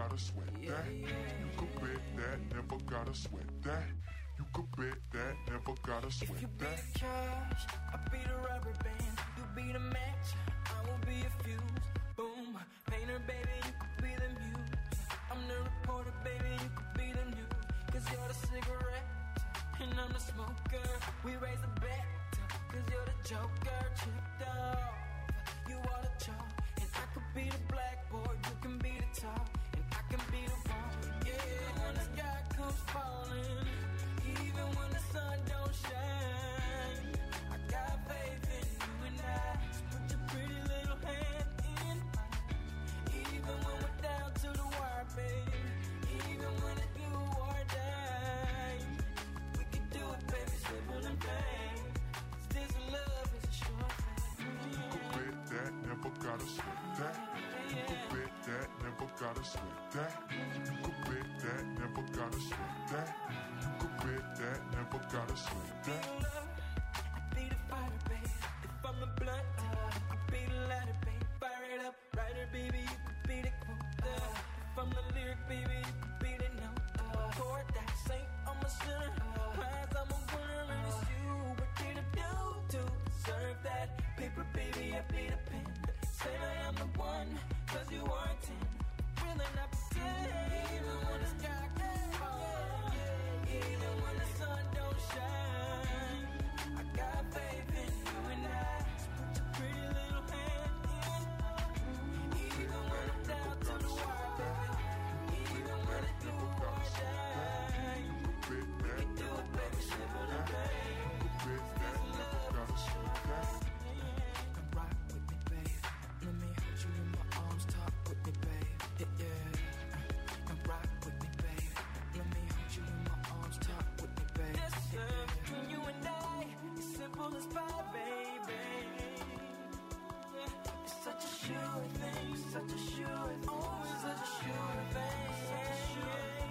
gotta sweat that. You could bet that, never gotta sweat that. You could bet that, never gotta sweat that. If you be the cash, I'll be the rubber band. You be the match, I will be a fuse. Boom, painter, baby, you could be the muse. I'm the reporter, baby, you could be the news. Cause you're the cigarette, and I'm the smoker. We raise the bet, cause you're the joker. Tricked off, you are the chalk. And I could be the blackboard, you can be the top. And I can be the wall, yeah. When the sky comes falling, even when the sun don't shine, I got faith in you and I. So put your pretty little hand in mine. Even when we're down to the wire, baby. Even when it's do or die, we can do it, baby, simple and plain. This love is a short thing. You could bet that, never gotta sweat that. You could bet that, never gotta sweat that. You could bet that, never gotta sweat that. You could bet that, never gotta sweat that. I be the fighter, baby. If I'm a blunt, I be the lighter, baby. Fire it up, writer, baby, you could be the quote. If I'm the lyric, baby, you could be the note. Chord that saint, I'm a sinner. Prize, I'm a winner, and it's you. What did I do to deserve that? Paper, baby, I be the pen. Say I am the one, cause you are 10. Really not pretend. Even when the sky gets falling, even when the sun don't shine, I got faith in you and I. So put your pretty little hand in mine. Even when I'm down to the wire, baby. Even when it do or die, we can do it, baby, simple and plain. This love is a short thing. Come rock with me, babe. Let me hold you in my arms, talk with me, babe. Yeah. Come rock with me, babe. Let me hold you in my arms, talk with me, babe. Yes, sir. Between you and I, it's simple as pie, baby. It's such a sure thing, such a sure thing. Oh, it's such a sure thing. Such a sure thing.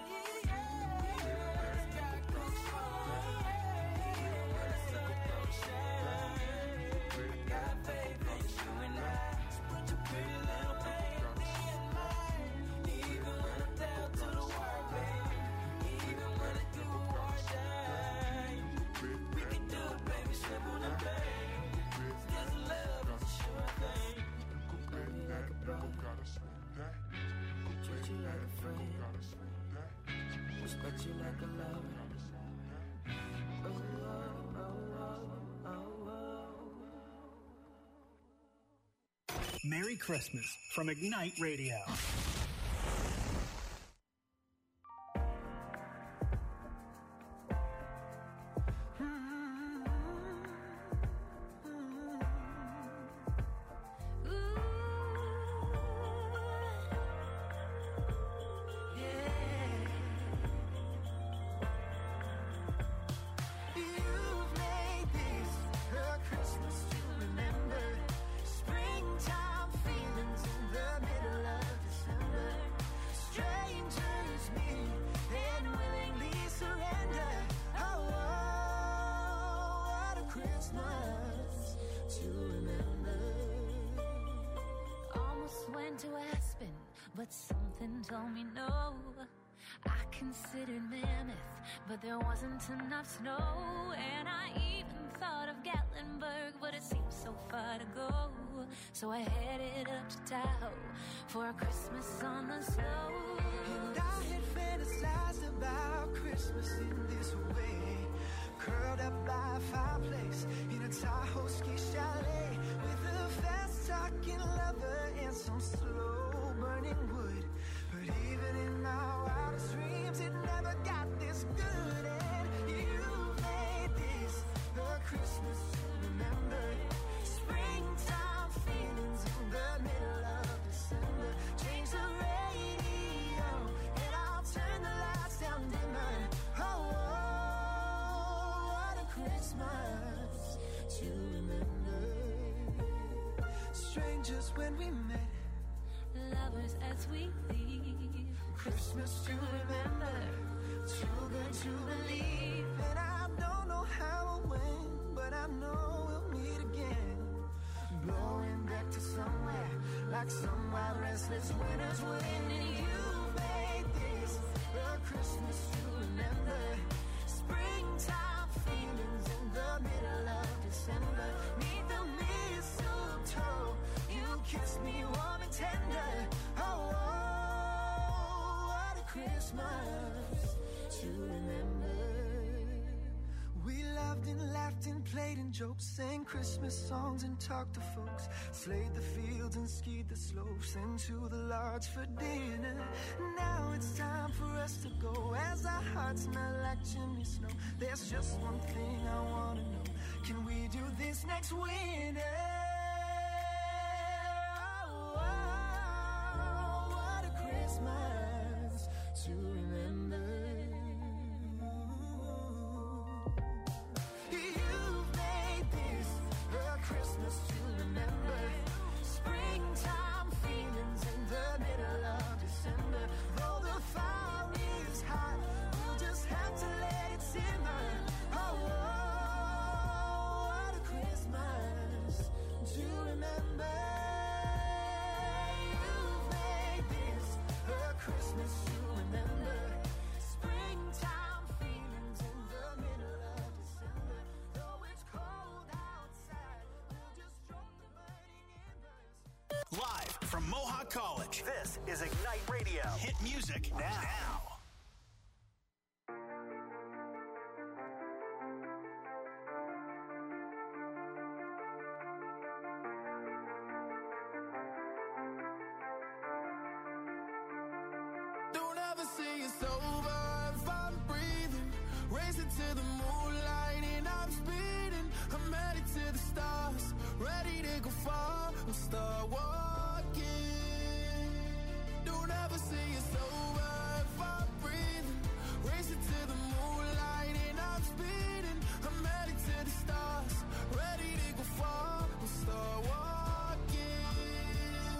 Respect you like a lover. Oh, oh, oh, oh, oh. Merry Christmas from Ignite Radio. But there wasn't enough snow, and I even thought of Gatlinburg, but it seemed so far to go. So I headed up to Tahoe for a Christmas on the snow. And I had fantasized about Christmas in this way, curled up by a fireplace in a Tahoe ski chalet, with a fast-talking lover and some slow-burning wood. But even in my wildest dreams, it never got this good. And you made this a Christmas to remember. Springtime feelings in the middle of December. Change the radio and I'll turn the lights down dimmer. Oh, what a Christmas to remember. Strangers when we met, lovers as we leave. Christmas to remember, too good to believe. And I don't know how or when, but I know we'll meet again. Blowing back to somewhere, like some wild restless winter's wind. And you Christmas to remember. Springtime feelings in the middle of December. Neath the mistletoe, you kiss me warm and tender. Oh, oh, what a Christmas to remember. We loved and laughed and played and joked, sang Christmas songs and talked to folks, slayed the fields and skied the slopes, into the lodge for dinner. Now it's time for us to go, as our hearts melt like chimney snow. There's just one thing I wanna know, can we do this next winter? Oh, oh, what a Christmas to remember. You've made this a Christmas to remember. Springtime feelings in the middle of December. Though the fire is hot, we'll just have to let it simmer. Oh, oh, what a Christmas to remember. You've made this a Christmas to remember. Springtime feelings in the middle of December. Though it's cold outside, we'll just stroke the burning embers. Live from Mohawk College, This is Ignite Radio. hit music now. Don't ever say it's over if I'm breathing. Racing to the moonlight and I'm speeding. I'm headed to the stars, ready to go far and start walking. Don't ever say it's over if I'm breathing. Racing to the moonlight and I'm speeding. I'm headed to the stars, ready to go far and start walking.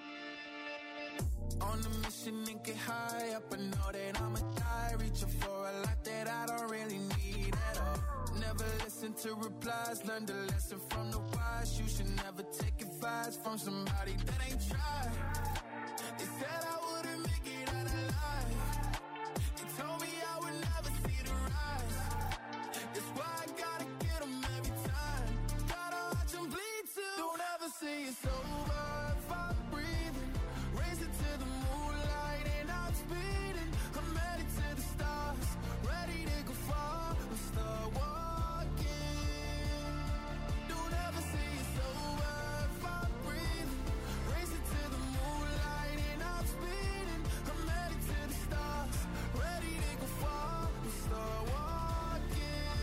On a mission and get high up, I know that I'ma die. Reaching for a lot that I don't really need at all. Never listen to replies, learn the lesson from the wise. You should never take advice from somebody that ain't tried. They said I wouldn't make it out alive. They told me I would never see the rise. That's why I gotta get them every time. Gotta watch them bleed too. Don't ever say it's over if I'm breathing. Racing to the moonlight and I'm speeding. I'm headed to the stars, ready to go far and start walking. Don't ever say it's over if I'm breathing. Racing to the moonlight and I'm speeding. I'm headed to the stars, ready to go far and start walking.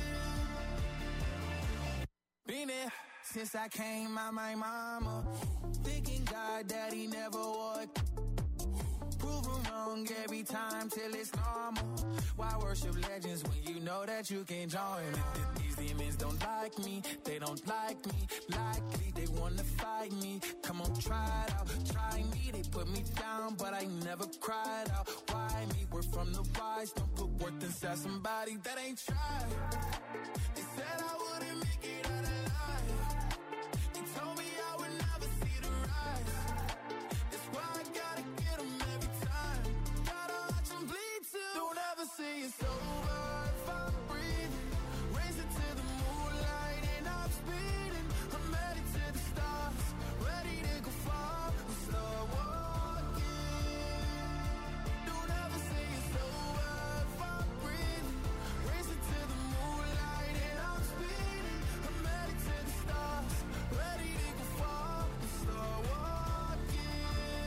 Been there since I came out my mama. Thinking God that he never would. Proven wrong every time till it's normal. Why worship legends when you know that you can join? These demons don't like me, they don't like me. Likely they wanna fight me. Come on, try it out, try me. They put me down, but I never cried out. Why me? We're from the wise, don't put worth inside somebody that ain't tried. They said I wouldn't make it out alive. They told me I would never see the rise. That's why I gotta get them every time. Gotta watch them bleed too. Don't ever say it's over if I'm breathing. Racing to the moonlight and I'm speeding. I'm headed to the stars, ready to go far and start walking. Don't ever say it's over if I'm breathing. Racing to the moonlight and I'm speeding. I'm headed to the stars, ready to go far and start walking.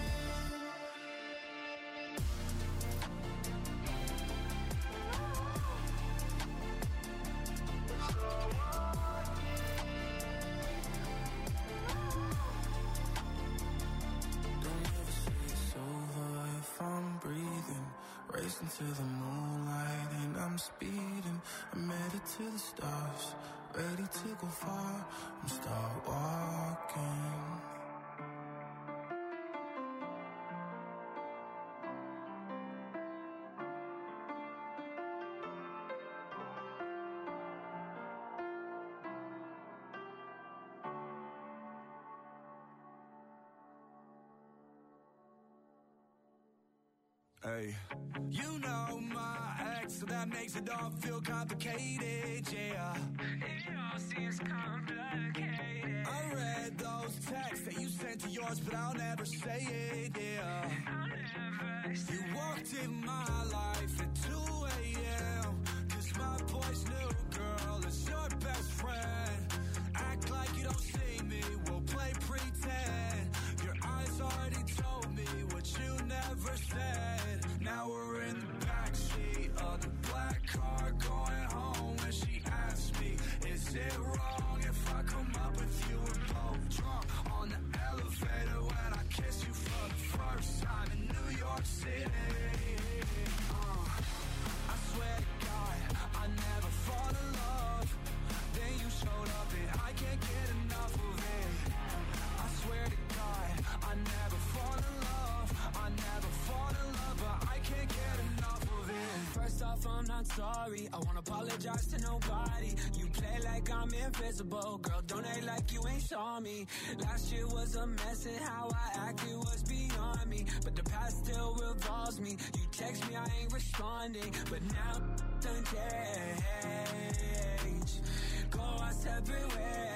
Don't ever say it's over if I'm breathing. Racing to the moonlight and I'm speeding. I'm headed to the stars, ready to go far and start walking. Hey. You know my ex, so that makes it all feel complicated, yeah. It all seems complicated. I read those texts that you sent to yours, but I'll never say it, yeah. I'll never say it. You walked in my life at 2 a.m. Cause my boy's new girl is your best friend. Act like you don't see me, we'll play pretend. Your eyes already told me what you never said. Now we're in the backseat of the black car going home. And she asked me, is it wrong if I come up with you? We're both drunk on the elevator when I kiss you for the first time in New York City. I swear to God, I never fall in love. Then you showed up and I can't get enough of it. I swear to God, I never fall in love. I never fall in love, but I can't get enough of it. First off, I'm not sorry. I won't apologize to nobody. You play like I'm invisible. Girl, don't act like you ain't saw me. Last year was a mess and how I acted was beyond me. But the past still revolves me. You text me, I ain't responding. But now done change. Go our separate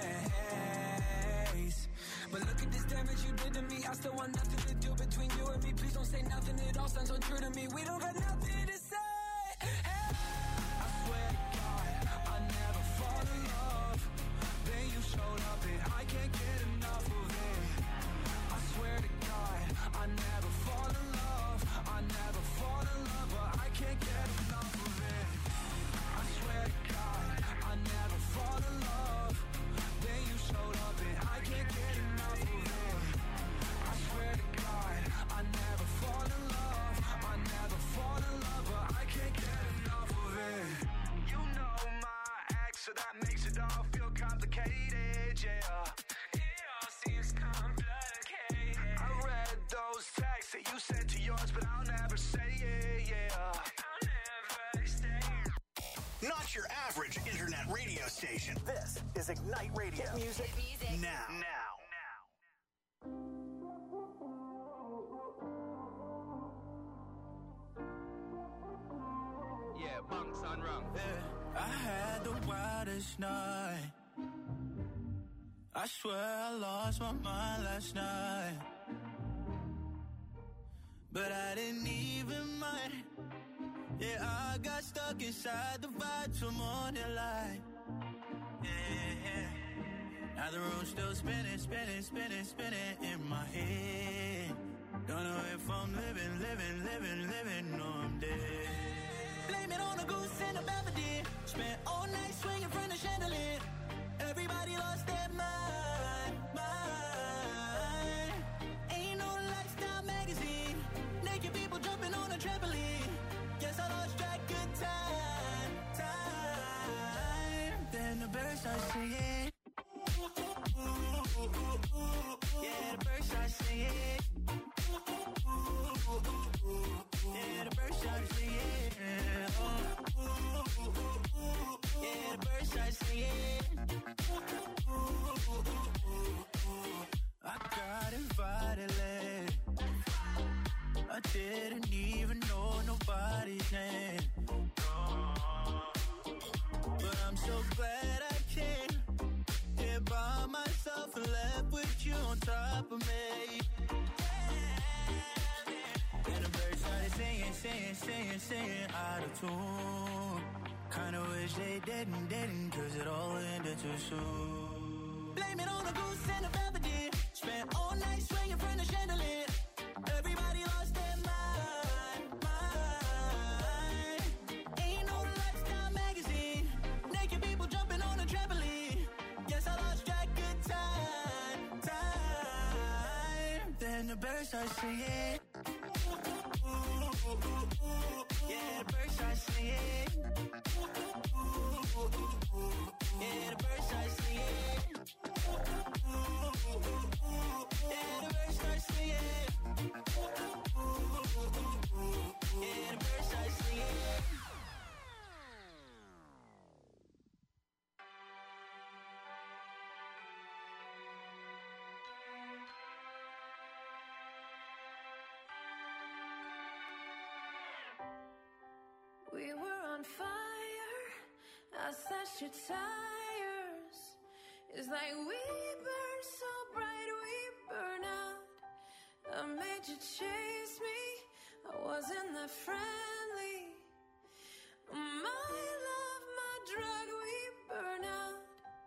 ways. But look at this damage you did to me. I still want nothing to do between you and me. Please don't say nothing, it all sounds untrue to me. We don't got nothing to say. Hey. I swear to God, I never fall in love. Then you showed up and I can't get enough of it. I swear to God, I never fall in love. I never fall in love, but I can't get enough of it. I swear to God, I never fall in love. Then you showed up and I can't get enough of it. I swear to God, I never fall in love. I never fall in love, but I can't get enough of it. You know my ex, so that makes it all feel complicated, yeah. It all seems complicated. I read those texts that you sent to yours, but I'll never say it, yeah. I'll never say it. Not your average internet radio station. This is Ignite Radio. Hit music now. Yeah, bunks on rum. Yeah, I had the wildest night. I swear I lost my mind last night. But I didn't even mind. Yeah, I got stuck inside the vibe till morning light. Yeah. Now the room's still spinning, spinning, spinning, spinning in my head. Don't know if I'm living, or I'm dead. Blame it on a goose and a belvedere. Spent all night swinging from the chandelier. Everybody lost their mind. Ain't no lifestyle magazine. Naked people jumping on a trampoline. Guess I lost track of time. Then the birds start singing. Yeah, the birds start singing. Yeah, the birds start singing. Yeah, the birds start singing. I got invited late. I didn't even know nobody's name. But I'm so glad I came here by myself and left with you on top of me. And the birds started singing out of tune. Kinda wish they didn't, cause it all ended too soon. Blame it on a goose and a belvedere. Spent all night swinging from the chandelier. Everybody lost their mind. Ain't no lifestyle magazine. Naked people jumping on a trampoline. Guess I lost track of time. Then the birds start singing. Yeah, the birds start singing. Yeah, the birds start singing. Yeah, the birds start singing. Yeah, the birds start singing. on fire. I slashed your tires. It's like we burn so bright, we burn out. I made you chase me. I wasn't that friendly. My love, my drug, we burn out.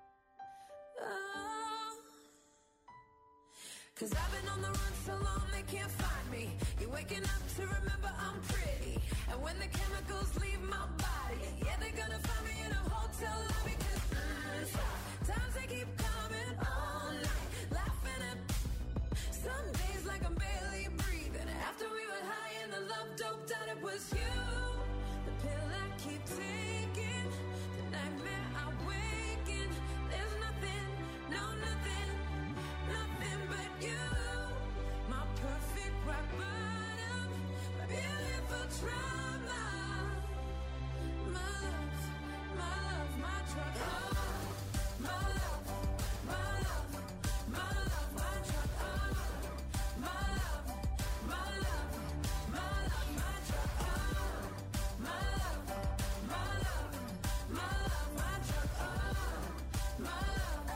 Oh. 'Cause I've been on the run so long they can't find me. You're waking up to remember I'm pretty. And when the chemicals leave my body, yeah, they're gonna find me in a hotel lobby. 'Cause times they keep coming all night, laughing at some days like I'm barely breathing. After we were high and the love doped out, it was you. The pill I keep taking, the nightmare I wake in. There's nothing, no nothing, nothing but you. My perfect rock bottom, my beautiful trauma. My love, my love, my drug. Oh, my love, my love, my love, my drug. Oh, my love, my love, my love, my drug. Oh, my love, my love, my love, my drug. Oh, my love,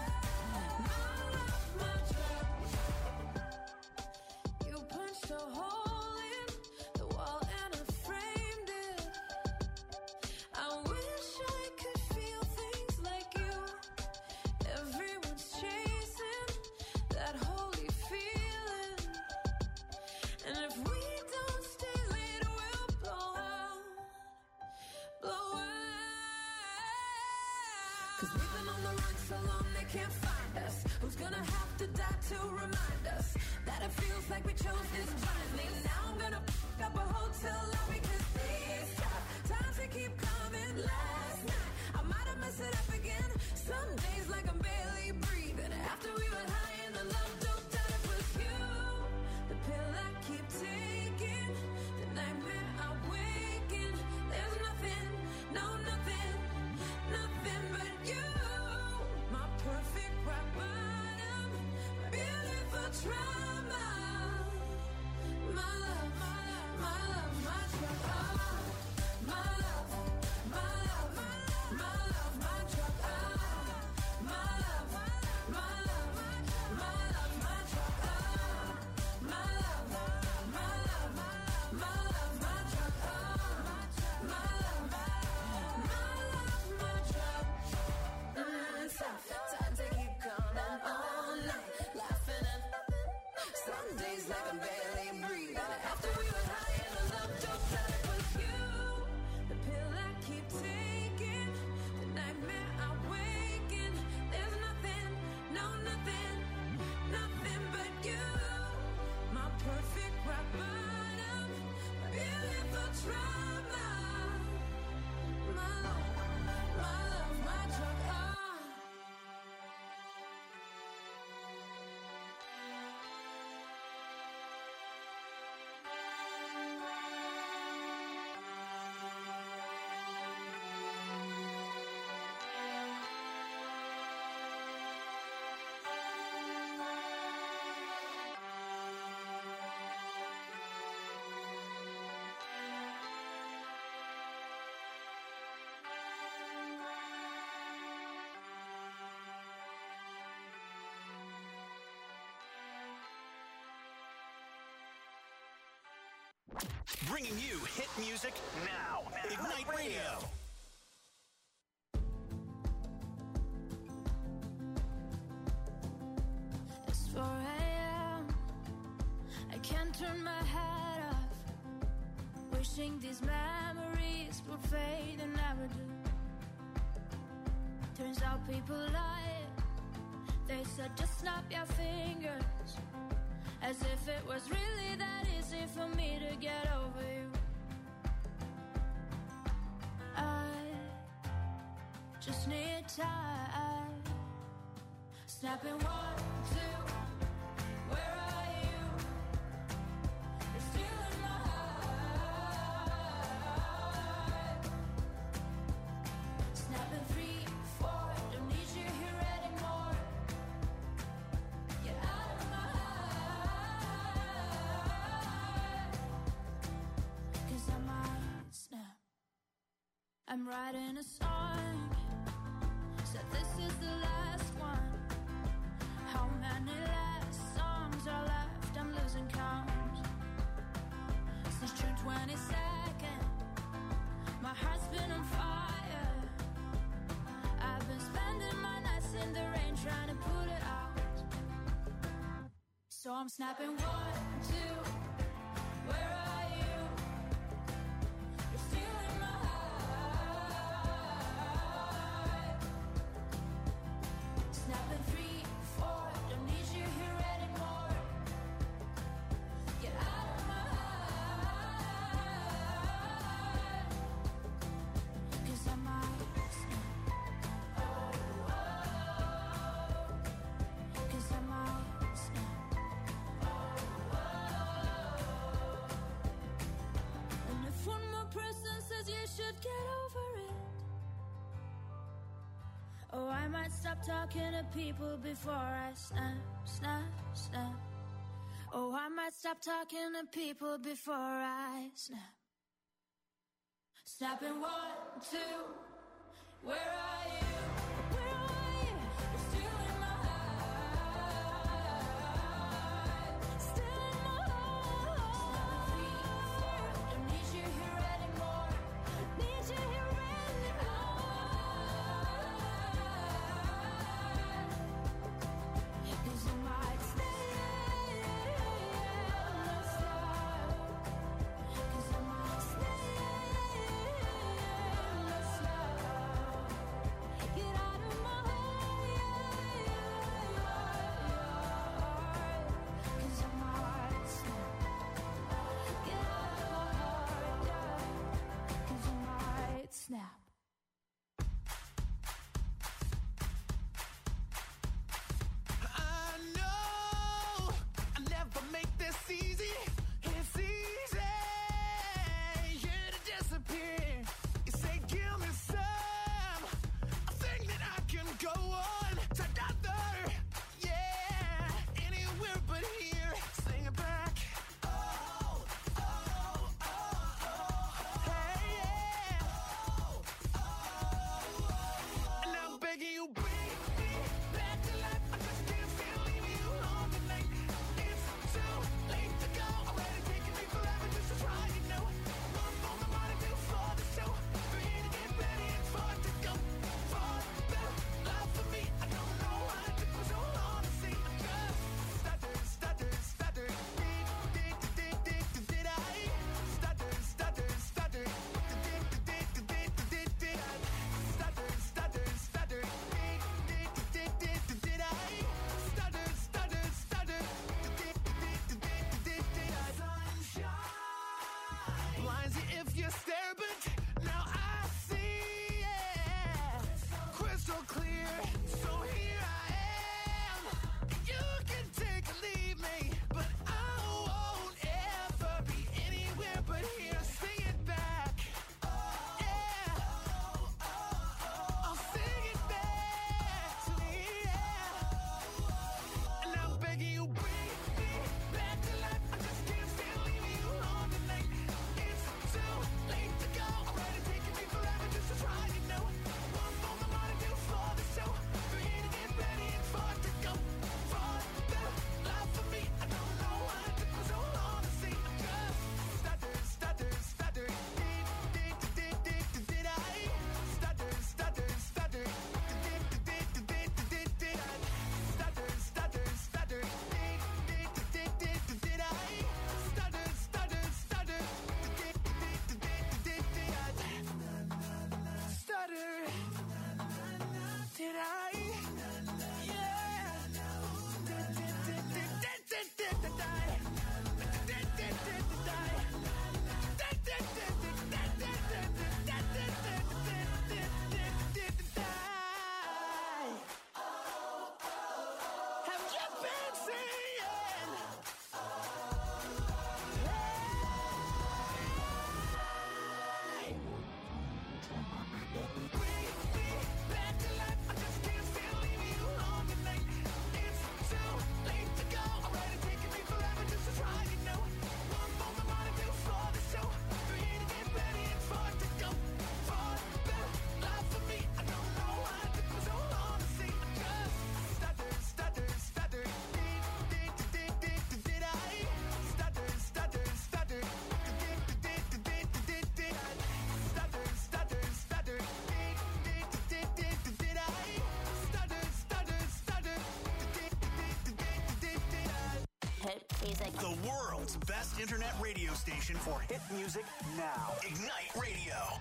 my drug. You punched a hole in the wall and I framed it. I wish I could feel things like you. Everyone's chasing that holy feeling. And if we don't stay late, we'll blow out. Blow out. 'Cause we've been on the run so long they can't find us. Who's gonna have to die to remind us that it feels like we chose this blindly? Now I'm gonna f*** up a hotel lobby 'cause these times they keep coming. Last night I might have messed it up again. Some days like I'm barely breathing. After we were high and the love doped out, it was you. The pill I keep taking, the nightmare I wake in. There's nothing, no nothing, nothing but you. My perfect rock bottom, my beautiful trauma. My love, my love, my love, my drug. Oh, my love, my love, my love, my drug. Oh, my love, my love, my love, my drug. Oh, my love, my love, my love, my drug. Oh, my love, my drug. Times they keep coming all night, laughing at some days like I'm barely breathing. After we were high and the love doped out, it was you. The pill I keep taking, the nightmare I wake in. There's nothing, no nothing, nothing but you. My perfect rock bottom, my beautiful trauma. My love, my love, my drug. Oh. Bringing you hit music now. Ignite Radio. It's 4 a.m. I can't turn my head off. Wishing these memories would fade and never do. Turns out people lie. They said just snap your fingers. As if it was really that easy for me to get over you. I just need time. Snapping 1, 2. Where are you? You're still in my heart. Snapping 3, 4. Don't need you here anymore. Get out of my heart. 'Cause I might snap. I I'm writing a song, said this is the last one. How many last songs are left? I'm losing count. Since June 22nd, my heart's been on fire. I've been spending my nights in the rain trying to put it out. So I'm snapping 1, 2, where are you? You're stealing my heart. Snapping 3, 4, don't need you here anymore. Get out of my heart. 'Cause I might snap. Oh, oh. 'Cause I might snap. Oh, oh. And if one more person says you should get over it, oh, I might stop talking to people before I snap, snap, snap. Oh, I might stop talking to people before I snap. Snapping 1, 2, where are you? Where are you? You're stealing my heart. Stealing my heart. 3, 4, don't need you here anymore. Need you here anymore. 'Cause I might stay and not stop. 'Cause I might stay and not stop. Get out. hit music. The world's best internet radio station For hit music now. Ignite Radio.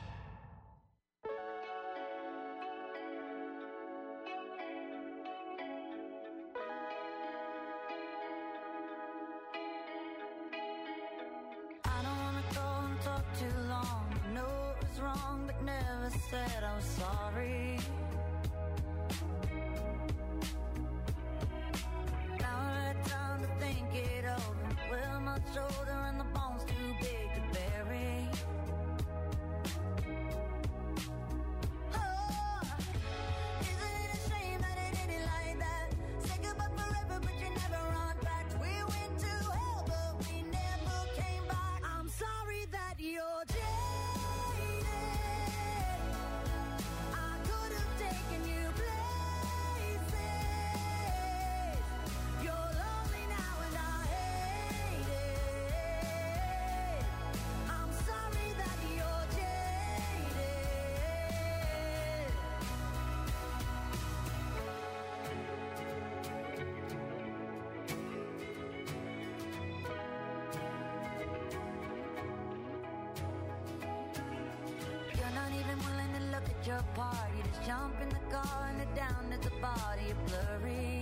I don't wanna go and talk too long. I know it was wrong, but never said I was sorry. Now I had time to think it over. Well, my shoulder and the bones too big to bury. Oh, isn't it a shame that it ended like that? Say goodbye forever, but you never run back. We went to hell, but we never came back. I'm sorry that you're jaded. I could have taken you places. You're lonely now and I hate it. I'm sorry that you're jaded. You're not even willing to look at your part. You just jump in the car and head down to the body. You're blurry.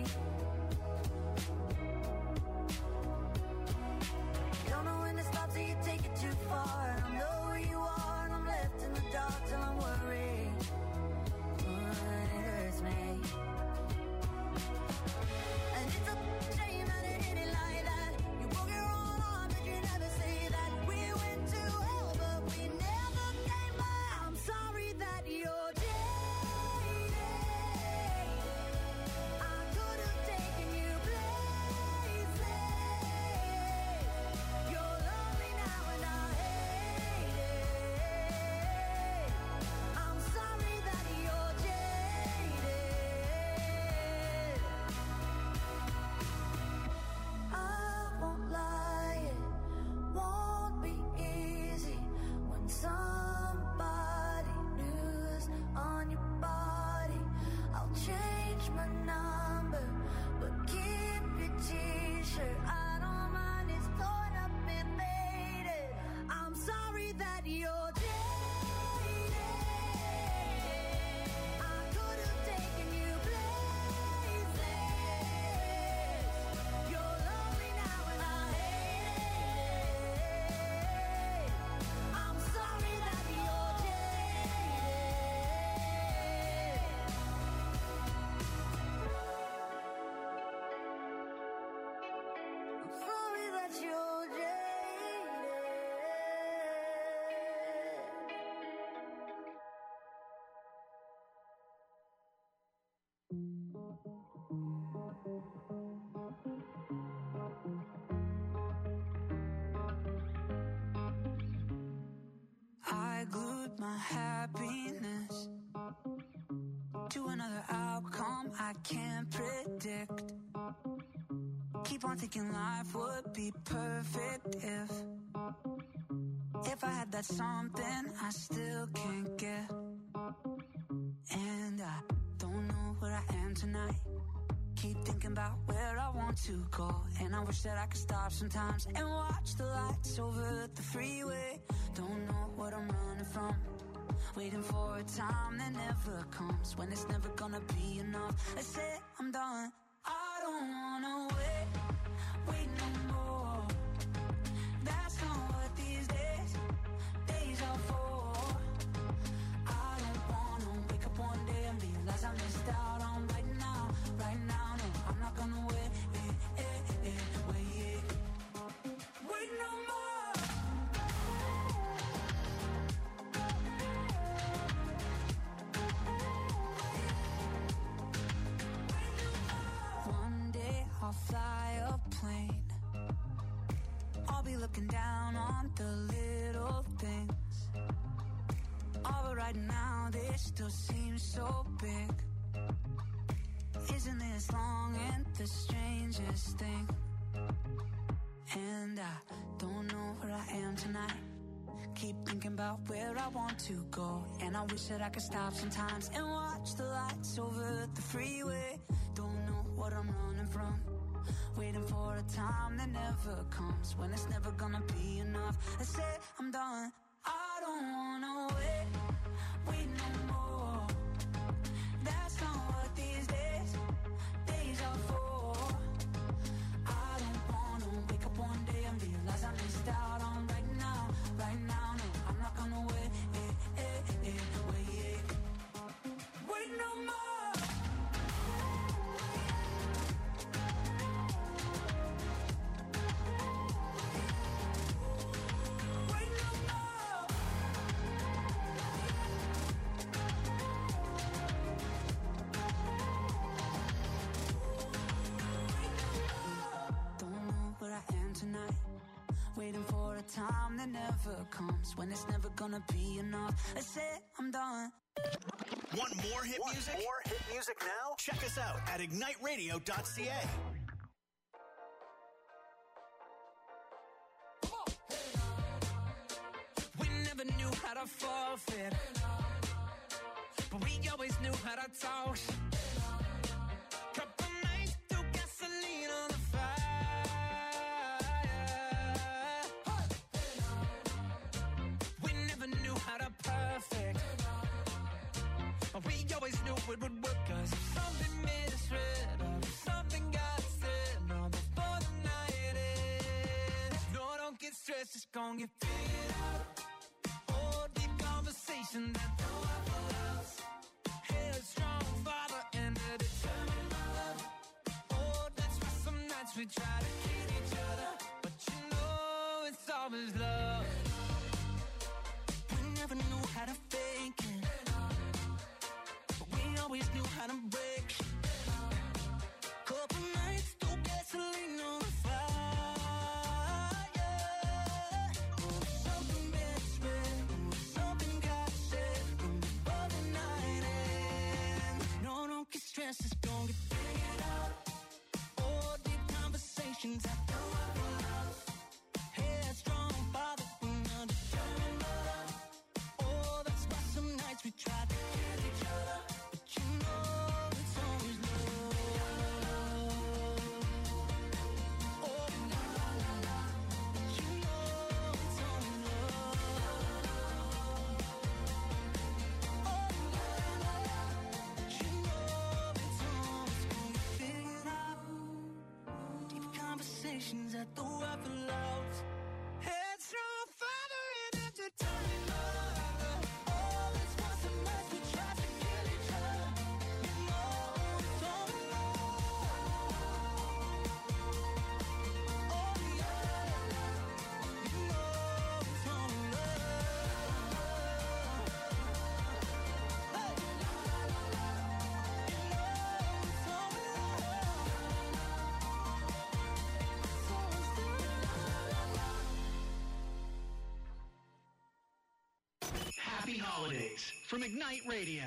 You don't know when to stop, so you take it too far. And I know where you are, and I'm left in the dark till I'm worried. But it hurts me. And it's a shame that it ended like that. You broke your own arm, but you never say that. We went to hell, but we never came back. I'm sorry that you're jaded. I could have taken you places. You're lonely now and I hate it. I'm sorry that you're jaded. I won't lie, it won't be easy when somebody new's on your body. I'll change my number, but keep your t-shirt. I don't mind, it's torn up and faded. I'm sorry that you're jaded. I could have taken you places. You're lonely now and I hate it. I'm sorry that you're jaded. I'm sorry that you're jaded. I glued my happiness to another outcome I can't predict. Keep on thinking life would be perfect if I had that something I still can't get. And I don't know where I am tonight. Keep thinking about where I want to go, and I wish that I could stop sometimes and watch the lights over the freeway. Don't know what I'm running from, waiting for a time that never comes, when it's never gonna be enough. I say I'm done. I don't wanna wait no more. That's not what these days are for. I don't wanna wake up one day and realize I missed out on right now. No, I'm not gonna wait no more. One day I'll fly a plane. I'll be looking down on the little things. Oh, but right now they still seem so big. Isn't this long and the strangest thing? And I don't know where I am tonight. Keep thinking about where I want to go, and I wish that I could stop sometimes and watch the lights over the freeway. Don't know what I'm running from, waiting for for a time that never comes, when it's never gonna be enough. I say I'm done. I don't wanna wait no more. That's not what these days are for. I don't wanna wake up one day and realize I missed out on right now, no, I'm not gonna wait no more. Waiting for a time that never comes, when it's never gonna be enough. I say I'm done. Want more hit music? More hit music now? Check us out at igniteradio.ca. We never knew how to forfeit, but we always knew how to talk. Couple nights threw gasoline on the perfect, but we always knew it would work. Cause if something made us red, or if something got said, no, before the night ends. No, don't get stressed, it's gonna get figured out. Oh, deep conversation that no one else. Headstrong father and a determined mother. Oh, that's why some nights we try to kill each other, but you know it's always love. Never knew how to fake it, but we always knew how to break shit. Couple nights, threw gasoline on the fire. Oh, something made us red, oh, something got said, before the night ends. No, don't get stressed, it's gonna get figured out. Oh, deep conversations I know I love. Headstrong father, determined mother. Some nights we tried to kill each other, but you know it's always love. Oh, la la la la, but you know it's always love. Oh, la la la la, but you know it's always gonna get figured out. Deep conversations at the weapon loves. Headstrong father and entertaining mother. Happy holidays from Ignite Radio.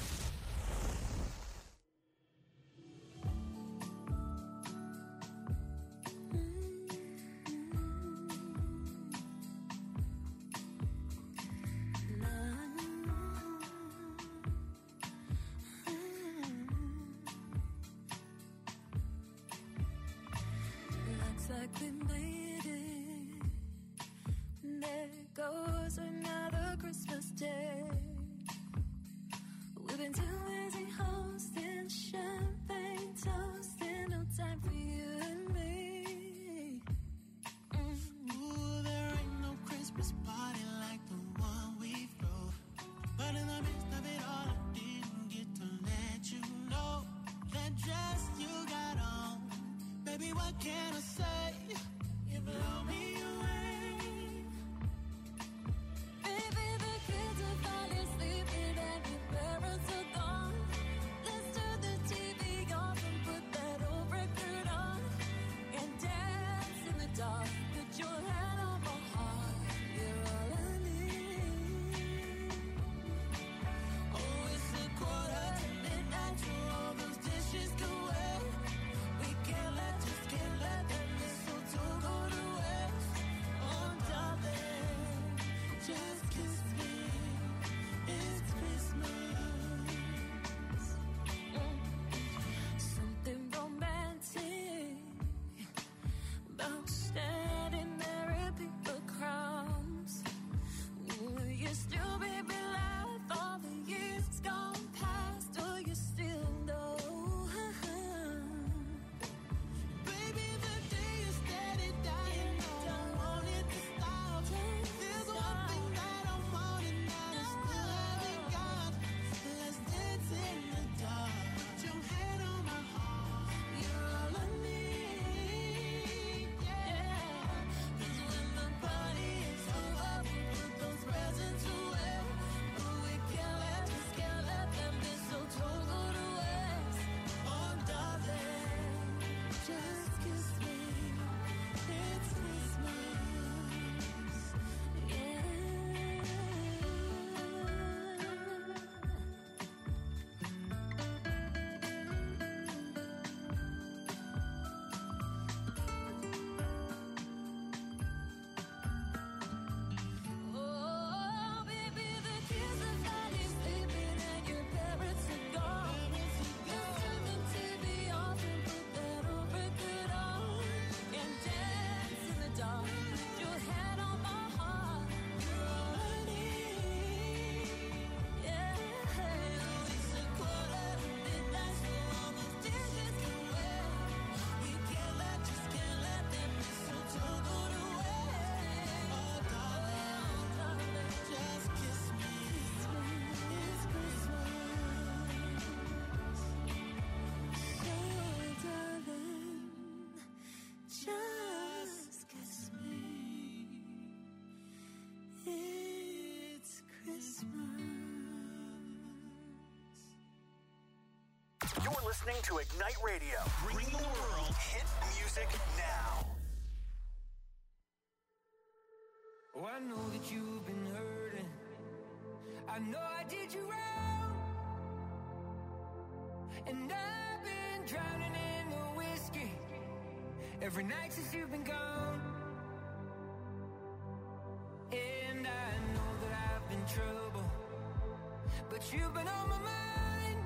Looks like we made it. There goes another Christmas day. We've been too busy hosting, champagne toasting, no time for you and me. Ooh, there ain't no Christmas party like the one we throw. But in the midst of it all, I didn't get to let you know that dress you got on. Baby, what can I say? You blow me away. We can't let this mistletoe go to waste. listening to Ignite Radio. Bringing the world hit music now. Oh, I know that you've been hurting. I know I did you wrong. And I've been drowning in the whiskey every night since you've been gone. And I know that I've been trouble, but you've been on my mind.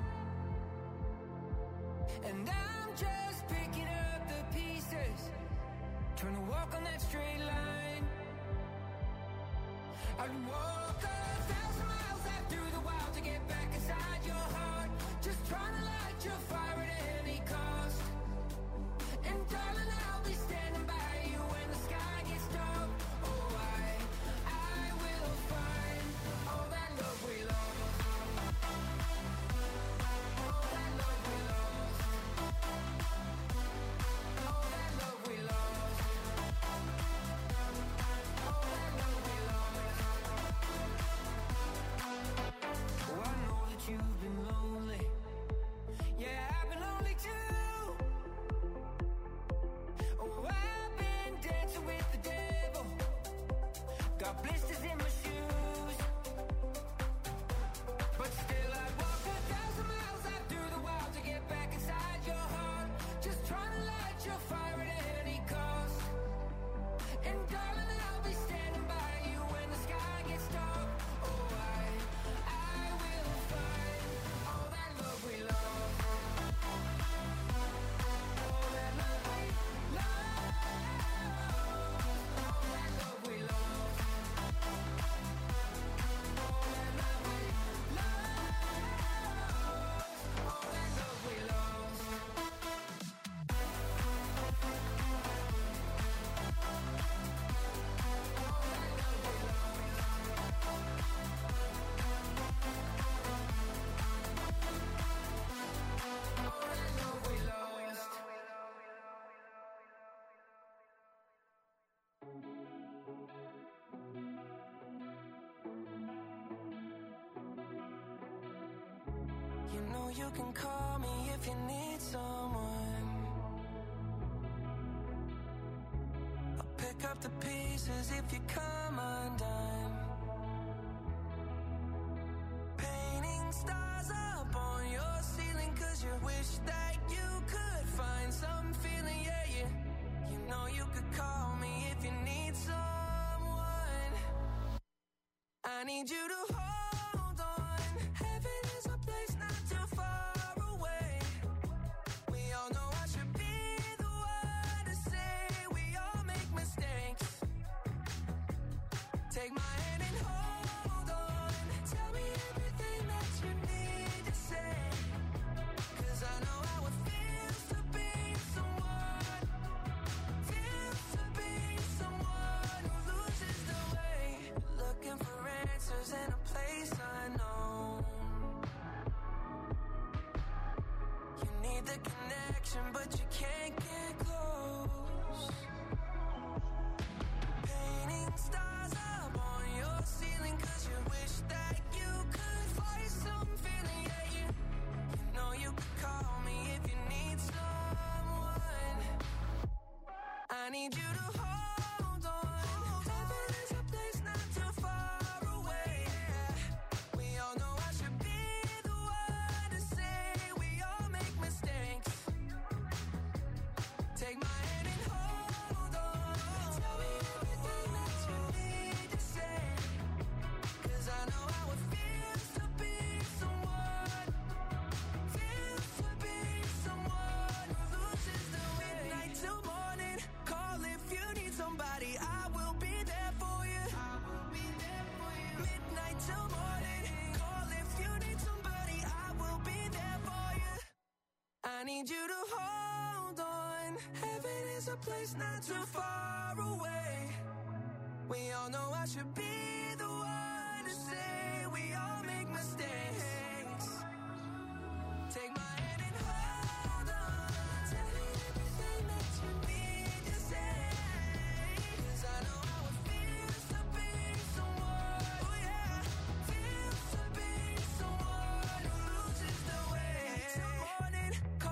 And I'm just picking up the pieces, trying to walk on that straight line. I'd walk 1,000 miles out through the wild to get back inside your heart, just trying to light your fire at any cost. And darling, I'll be standing by you when the sky gets dark. Oh, I will find all that love we lost. All that love we lost. All that love we lost. All that love we lost. Oh, I know that you've been lonely. Yeah, I've been lonely too. Oh, I've been dancing with the devil. Got blisters in my shoes. But still I'd walk 1,000 miles out through the wild to get back inside your heart, just trying to light your fire at any cost. And darling, I'll be standing by you when the sky gets dark. Oh, I will find all that love we lost. All that love we lost. All that love we lost. All that love we lost. All that love we lost. All that love we lost. You know you can call me if you need someone. I'll pick up the pieces if you come undone. Painting stars up on your ceiling 'cause you wish that you could find some feeling, yeah, yeah. You know you could call me if you need someone. I need you to hold on. Heaven is a place not too far away. We all know I should be the one to say we all make mistakes. Take my hand and hold on. Tell me everything that you need to say. 'Cause I know how it feels to be someone. Feels to be someone who loses the way. Looking for answers in a place unknown. You need the connection, but you can't get close. Painting stars up on your ceiling 'cause you wish that you could find some feeling, yeah, yeah. You know you could call me if you need someone. I need you to hold on. Heaven is a place not too far away. We all know I should be the one to say we all make mistakes. Take my hand and hold on. Tell me everything that you need to say. 'Cause I know how it feels to be someone. Feels to be someone who loses the way. Midnight till morning, call if you need somebody. I will be there for you. I will be there for you. Midnight till morning, call if you need somebody. I will be there for you. I need you to hold on. Heaven is a place not too far away. We all know I should be the one to say we all make mistakes. Take my hand and hold on. Tell me everything that you need to say. 'Cause I know how it feels to be someone. Oh yeah, feels to be someone who loses the way. Till morning, call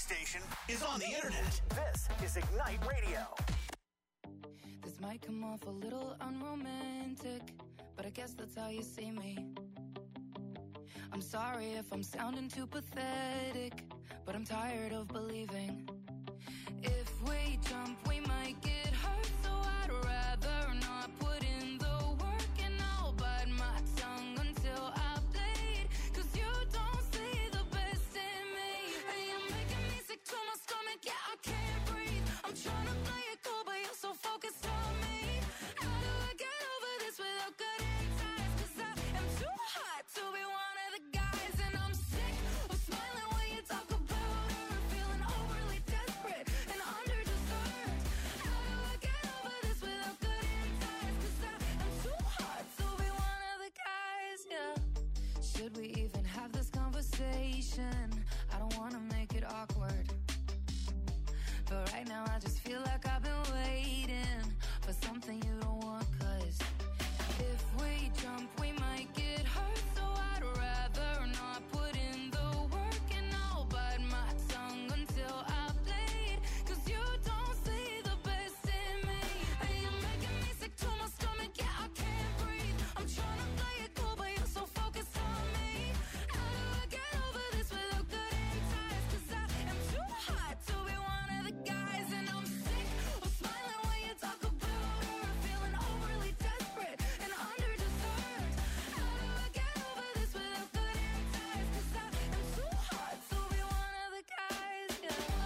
station is on the internet. This is Ignite Radio. This might come off a little unromantic, but I guess that's how you see me. I'm sorry if I'm sounding too pathetic, but I'm tired of believing. If we jump, we might get hurt, so I'd rather not put in the work, and I'll bite my tongue until I bleed, 'cause you don't see the best in me. And you're making me sick to my stomach, yeah, I can't breathe. I'm trying to play it cool, but you're so focused on me. How do I get over this without cutting ties? 'Cause I am too hot to be one of the guys, and I'm sick of smiling when you talk about her, feeling overly desperate and underdeserved. How do I get over this without cutting ties? 'Cause I am too hot to be one of the guys, yeah. Should we even have this conversation? I don't wanna make it awkward, but right now I just feel like I've been waiting for something you don't want. 'Cause if we jump, we might get hurt, so I'd rather not put in the work, and I'll bite my tongue until I bleed, 'cause you don't see the best in me. And you're making me sick to my stomach, yeah, I can't breathe. I'm trying to play it cool, but you're so focused on me. How do I get over this without cutting ties? 'Cause I am too hot to be one of the guys, and I'm sick of smiling when you talk about her, feeling overly desperate and underdeserved. How do I get over this without cutting ties? 'Cause I am too hot to be one of the guys, yeah. I'm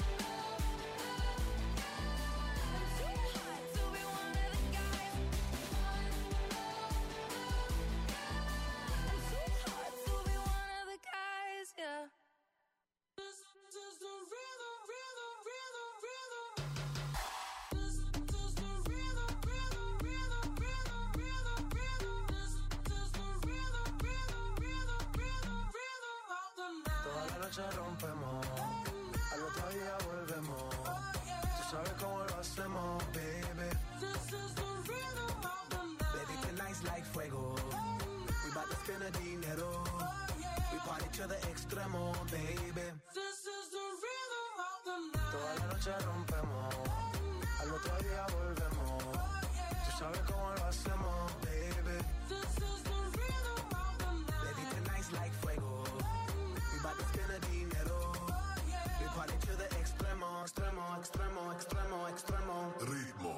too hot to be one of the guys. I'm too hot to be one of the guys, yeah. This is the rhythm, rhythm, rhythm, rhythm. This is the rhythm, rhythm, rhythm, rhythm, rhythm, rhythm. This is the rhythm, rhythm, rhythm, rhythm, rhythm of the night. Toda la noche rompemos, al otro día volvemos. Tú sabes cómo lo hacemos, baby. This is the rhythm of the night. Baby, tonight's like fuego. We bout to spend the dinero. We party to the extremo, baby. This is the rhythm of the night. Toda la noche rompemos, al otro día volvemos. Tú sabes cómo lo hacemos, baby. This is the rhythm of the night. Baby, tonight's like fuego. We bout to spend the dinero. We party to the extremo, extremo, extremo, extremo, extremo. Ritmo.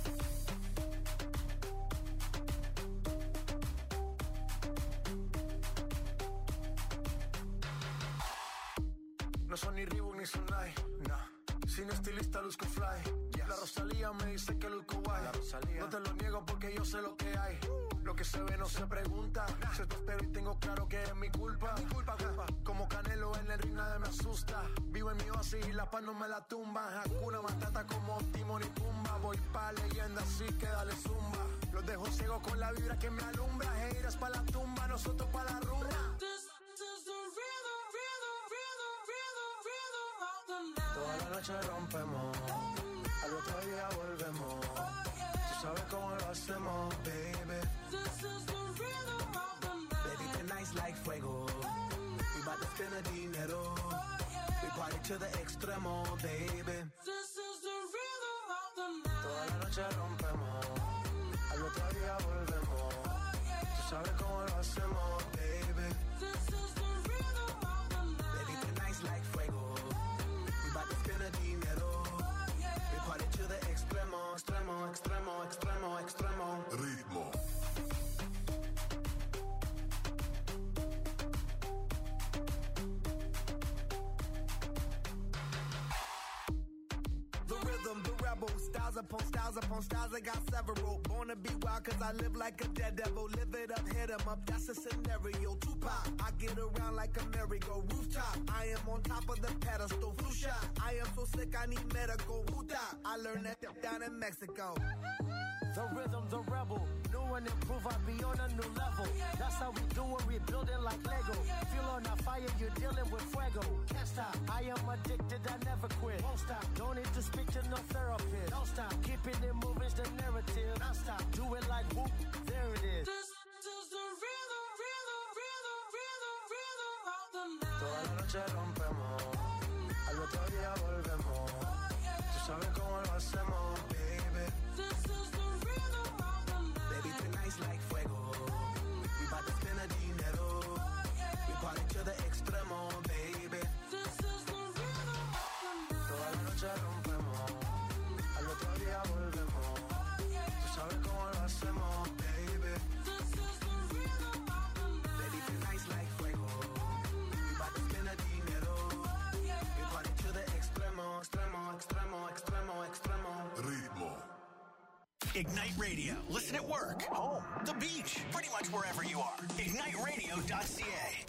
No son ni Reebok ni Sonai, nah. Sin estilista luzco fly. La Rosalía me dice que luzco guay. No te lo niego porque yo sé lo que hay. Lo que se ve no se pregunta. Se te espero y tengo claro que es mi culpa. Como Canelo en el ring nadie me asusta. Vivo en mi oasis y la paz no me la tumba. Hakuna Matata como Timon y Pumba. Voy pa' leyenda así que dale zumba. Los dejo ciego con la vibra que me alumbra. Heiras pa' la tumba, nosotros pa' la rumba. This is the rhythm, rhythm, rhythm, rhythm, rhythm of the night. Toda la noche rompemos, al otro día volvemos. Tú sabes cómo lo hacemos, baby. This is the rhythm of the night. Baby, tonight's like fuego. We bout to spend the dinero. We party to the extremo, baby. This is the rhythm of the night. Toda la noche rompemos, al otro día volvemos. Tú sabes cómo lo hacemos, baby. This is the rhythm of the night. Baby, tonight's like fuego. We bout to spend the dinero. We party to the extremo, extremo, extremo, extremo, extremo. Ritmo. The rhythm, the rebel, styles upon styles upon styles, I got several. Born to be wild cause I live like a dead devil. Live it up, hit 'em up, that's a scenario. Tupac, I get around like a merry-go rooftop. I am on top of the pedestal, flu shot. I am so sick I need medical. Huta, I learned that down in Mexico. The rhythm, the rebel. New and improve, I be on a new level. That's how we do it, we building like Lego. Feel on a fire, you're dealing with fuego. Can't stop, I am addicted, I never quit. Won't stop, don't need to speak to no therapist. Don't stop, keeping it moving's the narrative. Don't stop, do it like whoop, there it is. This is the rhythm, rhythm, rhythm, rhythm, rhythm of the night. Toda la noche rompemos, al otro día volvemos. Tú sabes cómo lo hacemos, baby. This is the rhythm of the night. Baby, tonight's like fuego. We bout to spend a dinero. We party to the extremo, baby. This is the rhythm of the night. Toda la noche rompemos, al otro día volvemos. Tú sabes cómo lo hacemos, baby. This is the rhythm of the night. Baby, tonight's like fuego. We bout to spend a dinero. We party to the extremo, extremo, extremo, extremo, extremo. Ritmo. Ignite Radio. Listen at work, home, the beach, pretty much wherever you are. IgniteRadio.ca.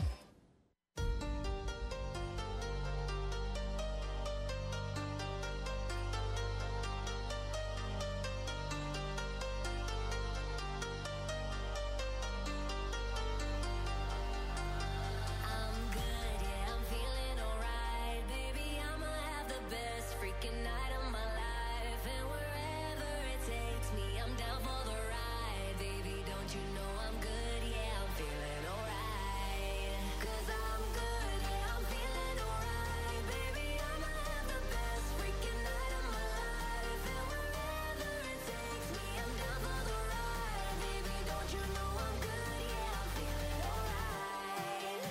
I'm good, yeah, I'm feeling alright. Baby, I'ma have the best freaking night of my life. And wherever it takes me, I'm down for the ride. Baby, don't you know I'm good, yeah, I'm feeling alright. 'Cause I'm good, yeah, I'm feeling alright. Baby, I'ma have the best freaking night of my life. And wherever it takes me, I'm down for the ride. Baby, don't you know I'm good, yeah, I'm feeling alright.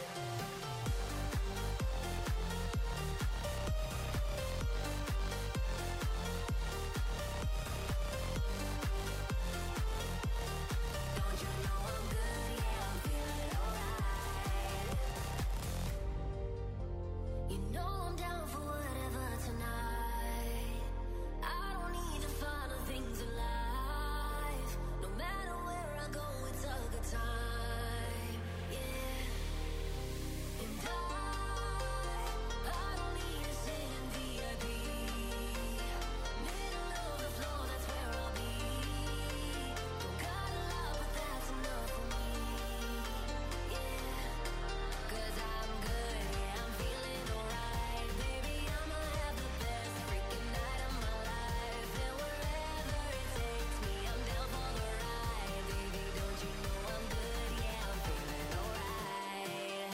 Don't you know I'm good, yeah, I'm feeling alright. You know I'm down for whatever tonight. I don't need the finer things in life. No matter where I go, it's a good time, yeah. And I don't need to sit in VIP. Middle of the floor, that's where I'll be. Don't got a lot, but that's enough for me, yeah. 'Cause I'm good, yeah, I'm feeling alright. Baby, I'ma have the best freaking night of my life. And wherever it takes me, I'm down for the ride. Baby, don't you know I'm good, yeah, I'm feeling alright.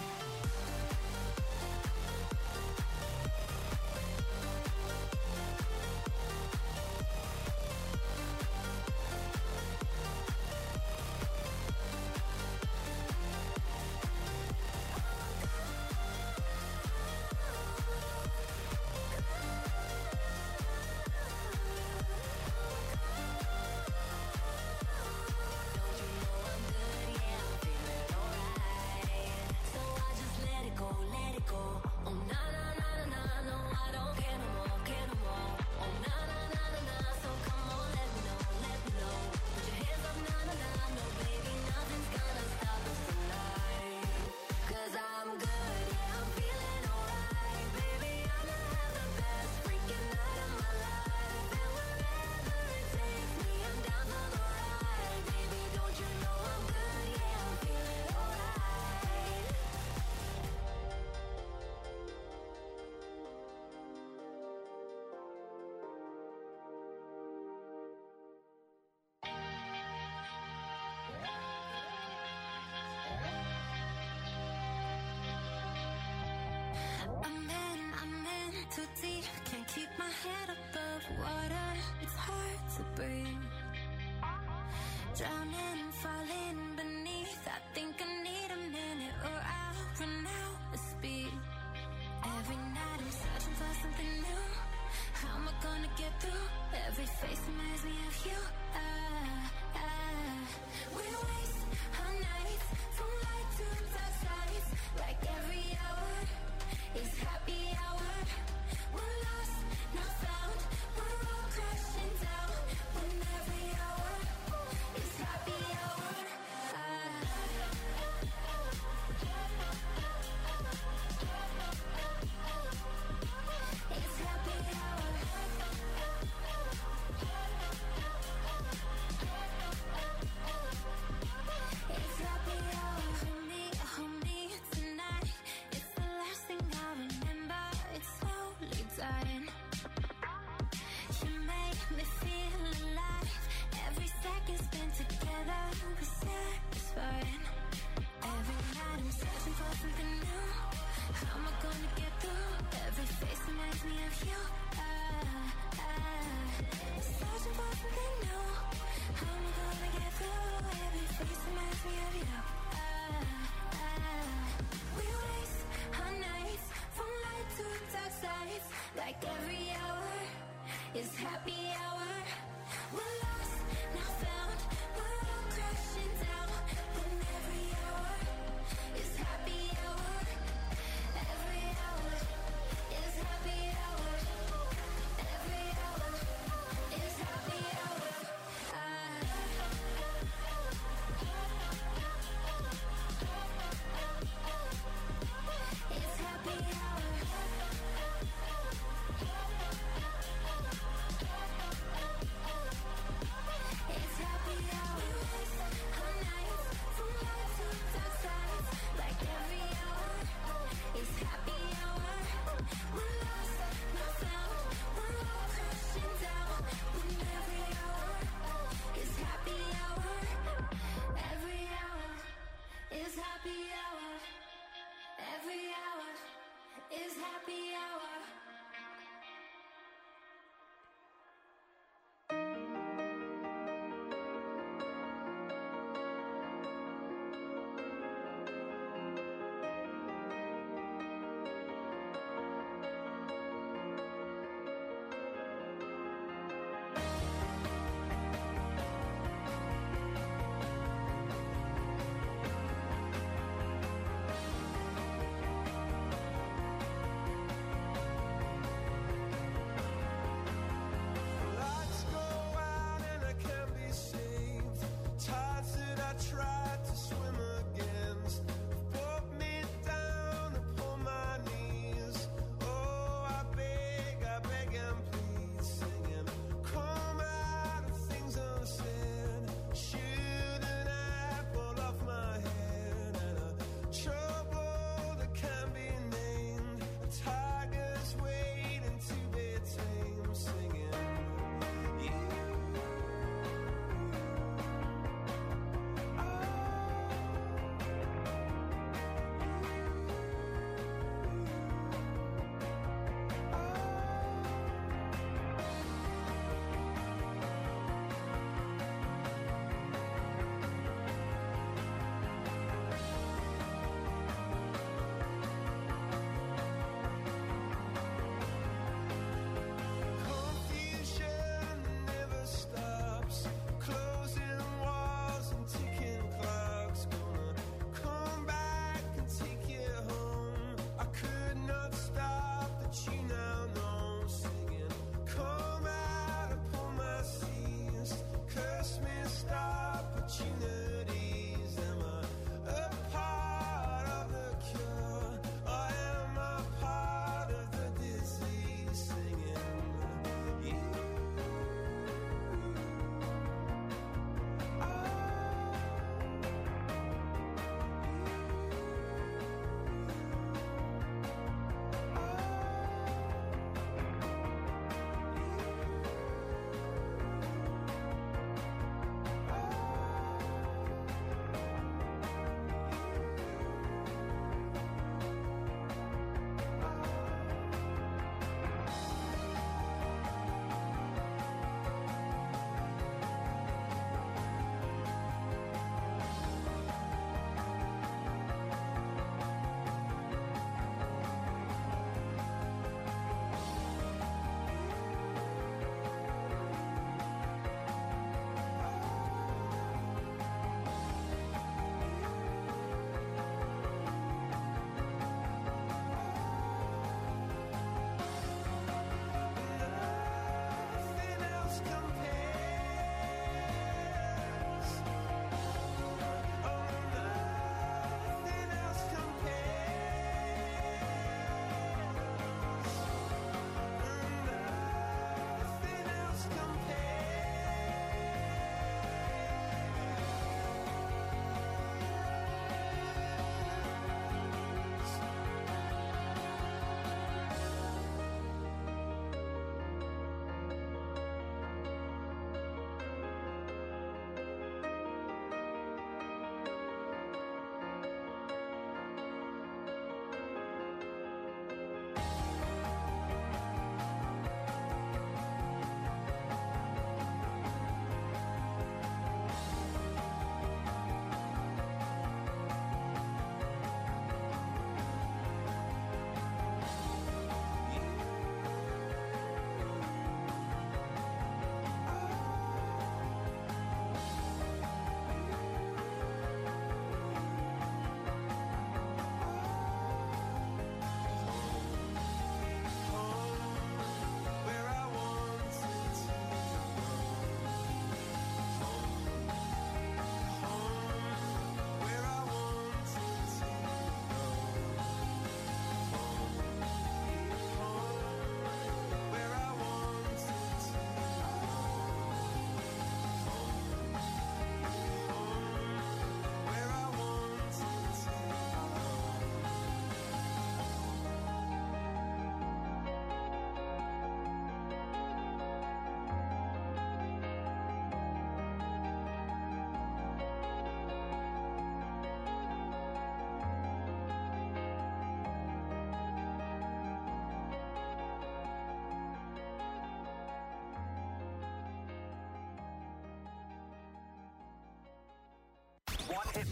Don't you know I'm good, yeah, I'm feeling alright. So I just let it go, let it go. Oh na na na na na, no, I don't care no more, care no more. Oh na na na na na, so come on, let me know, let me know. Put your hands up, na na na, no baby, nothing's gonna stop us tonight. 'Cause I'm good, yeah, I'm feeling alright. Baby, I'ma have the best freaking night of my life. And wherever it takes me, I'm down for the ride. Baby, don't you know I'm good, yeah, I'm feeling alright. I'm in too deep, can't keep my head above water. It's hard to breathe. Drowning, falling beneath. I think I need a minute or I'll run out of speed. Every night I'm searching for something new. How am I gonna get through? Every face reminds me of you. We waste our nights from light to dark sides. Like every hour is happy hour. We're lost, not found. We're all crashing down. When every hour is happy hour. It's happy hour. How am I gonna get through? Every face reminds me of you. Searching for something new. How am I gonna get through? Every face reminds me of you. We waste our nights from light to dark sides. Like every hour is happy hour. We're lost, now found. We're all crashing down. When every hour is happy hour. Every hour is happy hour. Every hour is happy hour. It's happy hour. It's happy hour. We waste our nights from light to dark sides. Like every hour is happy hour. We're lost, not found. We're all crashing down. When every hour is happy hour. Every hour is happy hour. Every hour is happy hour. Lights go out and I can't be saved. Tides that I tried to swim against brought me down upon my knees. Oh, I beg and plead, singing, come out of things unsaid. Shoot an apple off my head and a trouble that can't be named. A tiger's waiting to be tamed, singing. You, oh,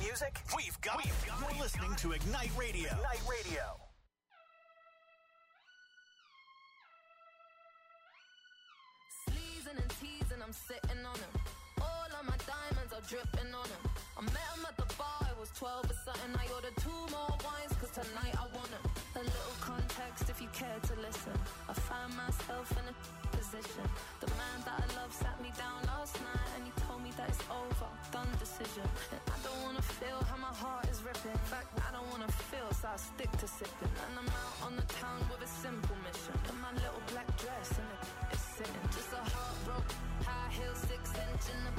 music, we've got it. You're listening to Ignite Radio. Ignite Radio. Sleazing and teasing, I'm sitting on them. All of my diamonds are dripping on them. I met him at the bar, I was 12 or something. I ordered 2 more wines, cause tonight I want them. A little context if you care to listen. I found myself in a position. The man that I love sat me down last night and he told me that it's over, done decision. And I don't wanna feel how my heart is ripping. In fact, I don't wanna feel, so I stick to sipping. And I'm out on the town with a simple mission. In my little black dress and it's sitting. Just a heartbroken, high heel, 6-inch in the